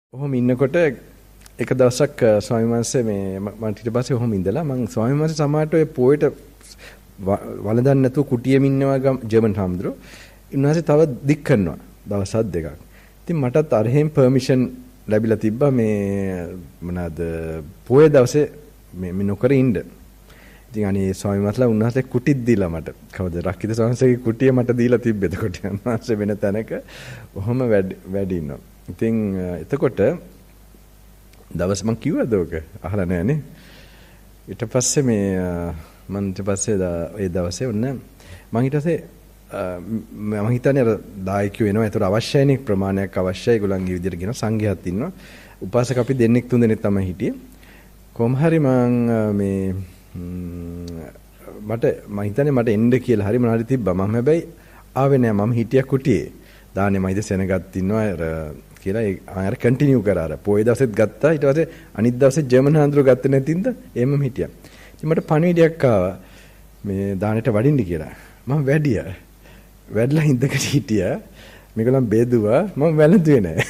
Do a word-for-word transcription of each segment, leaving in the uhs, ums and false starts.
ඔහොම ඉන්නකොට එක දවසක් ස්වාමීන් වහන්සේ මේ මම ඊට පස්සේ ඔහොම ඉඳලා මම ස්වාමීන් වහන්සේ සමාහට ඔය පොයට වළඳන්න නැතුව කුටියෙම ඉන්නවා ජර්මන් හාමුදුරුවෝ. ඉන්නාසේ තව දික් කරනවා දවස් දෙකක්. ඉතින් මටත් අරහෙන් පර්මිෂන් ලැබිලා තිබ්බා මේ මොනවාද පොය දවසේ මේ මේ නොකර ඉන්න. ඉතින් අනේ ස්වාමීන් වහන්සේලා උන්වහන්සේ කුටිත් දීලා මට. කවද රක්කිත ස්වාමීන් වහන්සේගේ කුටිය මට දීලා තිබ්බේ. එතකොට උන්වහන්සේ වෙන තැනක ඔහොම වැඩ වැඩ ඉන්නවා. ඉතින් එතකොට දවස් මං කිව්වද ඔක අහලා නැහනේ. ඊට පස්සේ මේ මං ඊට පස්සේ ඒ දවසේ ඔන්න මං ඊට පස්සේ මම හිතන්නේ අර දායකයෝ වෙනවා. ඒතර අවශ්‍යයිනේ ප්‍රමාණයක් අවශ්‍යයි. ඒගොල්ලන්ගේ විදිහට කියන සංඝයාත් ඉන්නවා. උපාසක අපි දෙන්නෙක් තුන් දෙනෙක් තමයි හිටියේ. කොහොම හරි මං මේ මට මං හිතන්නේ මට එන්න කියලා හරි මොනාරි තිබ්බා. මම හැබැයි ආවේ නෑ. මම හිටියා කුටියේ. දාන්නේ මයිද සෙනගත් ඉන්නවා අර කියලා ඒ ආයෙ කන්ටිනියු කරා. අර පොයේ දවසෙත් ගත්තා. ඊට පස්සේ අනිත් දවසේ ජර්මන් හාන්දරෝ ගත්තේ නැතිඳ එහෙමම හිටියා. ඉතින් මට පණිවිඩයක් ආවා මේ දානෙට වඩින්න කියලා. මම වැඩියා. වැඩලා හින්දකට හිටියා. මේගොල්ලන් බේදුවා. මම වැළඳුවේ නැහැ.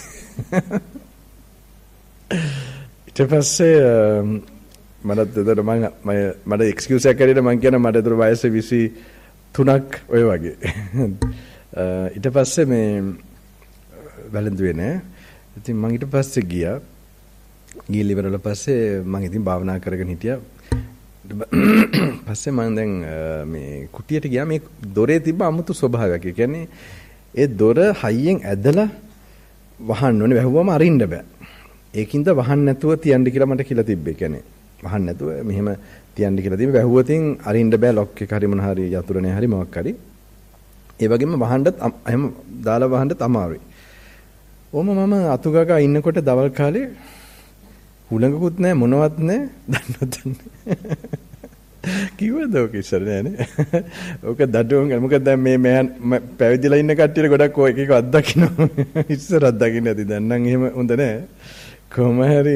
ඊට පස්සේ මට දෙතර මම මට එක්ස්කියුස් එකක් ඇරියට මම කියන මට ඒතර වයස විසි තුනක් ඔය වගේ. ඊට පස්සේ මේ වැළඳුවේ නෑ. ඉතින් මම ඊට පස්සේ ගියා. ගිහින් ඉවරලා පස්සේ මම ඉතින් භාවනා කරගෙන හිටියා. පස්සේ මම දැන් මේ කුටියට ගියා. මේ දොරේ තිබ්බ අමුතු ස්වභාවයක්. ඒ කියන්නේ ඒ දොර හයියෙන් ඇදලා වහන්න ඕනේ. වැහුවම අරින්න බෑ. ඒකින්ද වහන්න නැතුව තියන්න කියලා මට කියලා තිබ්බේ. කියන්නේ වහන්න නැතුව මෙහෙම තියන්න කියලා තිබ්බේ. වැහුවතින් අරින්න බෑ. ලොක් එක හරි මොන හරි යතුරුනේ හරි මොකක් හරි. ඒ වගේම වහන්නත් එහෙම දාලා වහන්නත් අමාරුයි. ඔහම මම අතුගගා ඉන්නකොට දවල් කාලේ හුළඟකුත් නැහැ මොනවත් නැහැ දන්නවද කිව්වද ඔක ඉස්සර නෑනේ. ඔක දඩුවම් මොකද දැන් මේ මම පැවිදිලා ඉන්න කට්ටියට ගොඩක් ඔය එක එක අත්දකින්න ඉස්සර අත්දකින්න ඇති. දැන් නම් එහෙම හොඳ නෑ. කොහොම හරි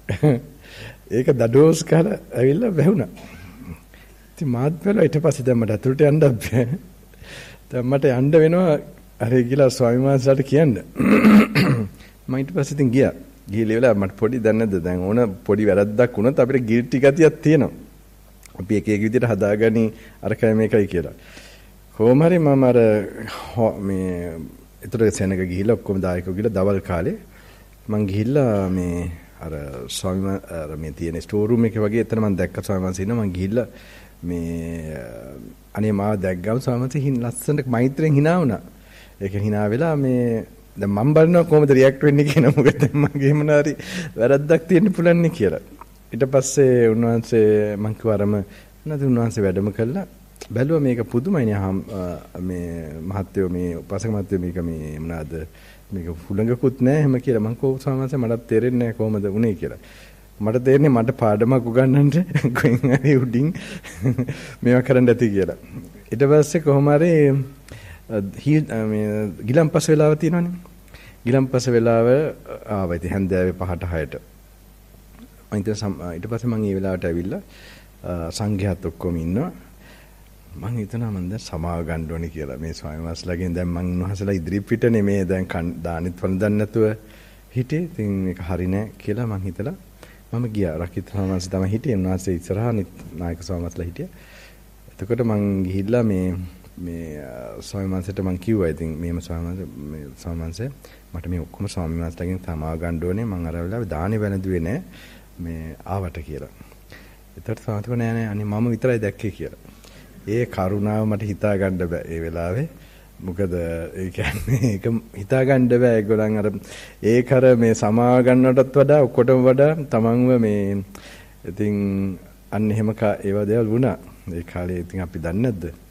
ඒක දඩෝස් කාලා ඇවිල්ලා වැහුණා. ඉතින් මාත් බැලුවා. ඊට පස්සේ දැන් මට අතුරට යන්න බෑ. දැන් මට යන්න වෙනවා අර ගිහලා ස්වාමීන් වහන්සේලාට කියන්න. මම ඊට පස්සේ ඉතින් ගියා. ගිහලා ඉවරලා මට පොඩි දැන් නැද්ද දැන් ඕන පොඩි වැරද්දක් වුණත් අපිට ගිල්ටි ගතියක් තියෙනවා. අපි එක එක විදිහට හදාගනි අරකයි මේකයි කියලා. කොහොම හරි මම අර මේ ඒතර සෙනග ගිහිල්ලා ඔක්කොම දායකයෝ ගිහලා දවල් කාලේ මං ගිහිල්ලා මේ අර ස්වාමීන් අර මේ තියෙන ස්ටෝර් රූම් එකේ වගේ එතන මං දැක්ක ස්වාමීන් වහන්සේ ඉන්නවා. මං ගිහිල්ලා මේ අනේ මාව දැක්ගම ස්වාමීන් වහන්සේ හින් ලස්සනට මෛත්‍රියෙන් hina වුණා. ඒක hina වෙලා මේ දැන් මම බලනවා කොහොමද රියැක්ට් වෙන්නේ කියලා. මොකද මගේ මොනාරි වැරද්දක් තියෙන්න පුළුවන් නේ කියලා. ඊට පස්සේ උන්වහන්සේ මං කිව්වරම නැති උන්වහන්සේ වැඩම කළා. බැලුවා මේක පුදුමයිනේ මේ මහත්යෝ මේ උපාසක මහත්යෝ මේක මේ මොනවාද මේක හුළඟකුත් නැහැ එහෙම කියලා. මං කෝ ස්වාමීන් වහන්සේ මට තේරෙන්නේ නැහැ කොහොමද උනේ කියලා. මට තේරෙන්නේ මට පාඩමක් උගන්වන්න කොහෙන් හරි උඩින් මේවා කරන්න ඇති කියලා. ඊට පස්සේ කොහොම හරි මේ ගිලම්පස වෙලාව තියෙනවනේ. ගිලම්පස වෙලාව ආවා. ඉතින් හැන්දෑවේ පහට හයට. මම ඊට පස්සේ මම ඒ වෙලාවට ඇවිල්ලා සංඝයාත් ඔක්කොම ඉන්නවා. මම හිතනවා මම දැන් සමාව ගන්න ඕනේ කියලා. මේ ස්වාමීන් වහන්සේලාගෙන් දැන් මම උන්වහන්සේලා ඉදිරි පිටනේ මේ දැන් දානෙත් වළඳන්න නැතුව හිටියේ. ඉතින් මේක හරි නෑ කියලා මම හිතලා මම ගියා. රකිත් ස්වාමීන් වහන්සේ තමයි හිටියේ. උන්වහන්සේ ඉස්සරහා නායක ස්වාමීන් වහන්සේලා හිටියා. එතකොට මම ගිහිල්ලා මේ මේ ස්වාමීන් වහන්සේට මම කිව්වා ඉතින් මෙහෙම ස්වාමීන් මේ ස්වාමීන් වහන්සේ මට මේ ඔක්කොම ස්වාමීන් වහන්සේලාගෙන් සමාව ගන්න ඕනේ. මම අර වෙලාවේ දානේ වැළඳුවේ නෑ මේ ආවට කියලා. ඒතර ස්වාමීන් නෑ නෑ අනේ මම විතරයි දැක්කේ කියලා. ඒ කරුණාව මට හිතා ගන්න බෑ ඒ වෙලාවේ. මොකද ඒ කියන්නේ ඒක හිතා ගන්න බෑ. ඒගොල්ලන් අර ඒක අර මේ සමාව ගන්නටත් වඩා ඔක්කොටම වඩා තමන්ව මේ ඉතින් අන්න එහෙම ඒවා දේවල් වුණා. ඒ කාලේ ඉතින් අපි දන්නේ නැද්ද?